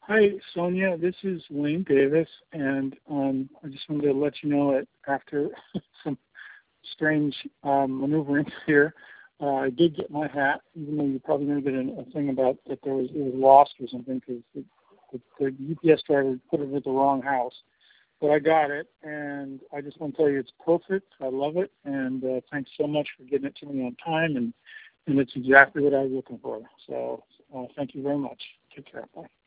Hi, Sonia. This is Wayne Davis, and I just wanted to let you know that after some strange maneuvering here, I did get my hat, even though you probably never did a thing about that it was lost or something because the UPS driver put it at the wrong house. But I got it, and I just want to tell you it's perfect. I love it, and thanks so much for getting it to me on time, and it's exactly what I was looking for. So thank you very much. Take care. Bye.